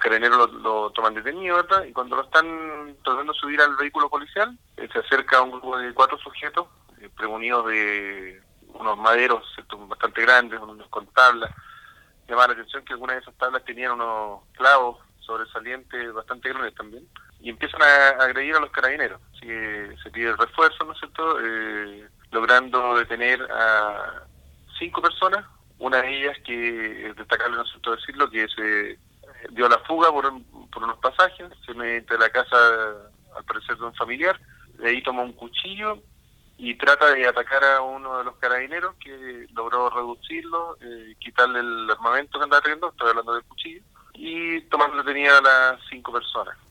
carabineros lo toman detenido, ¿verdad? Y cuando lo están tratando de subir al vehículo policial, se acerca un grupo de 4 sujetos, premunidos de unos maderos, ¿cierto?, bastante grandes, unos con tablas. Llamaba la atención que algunas de esas tablas tenían unos clavos sobresalientes bastante grandes también, y empiezan a agredir a los carabineros. Así que se pide el refuerzo, ¿no es cierto?, logrando detener a 5 personas. Una de ellas, que es destacable, ¿no es cierto?, decirlo, que se dio la fuga por unos pasajes, se mete a la casa, al parecer, de un familiar. De ahí toma un cuchillo y trata de atacar a uno de los carabineros, que logró reducirlo, quitarle el armamento que andaba teniendo, estoy hablando del cuchillo, y tomando detenida a las 5 personas.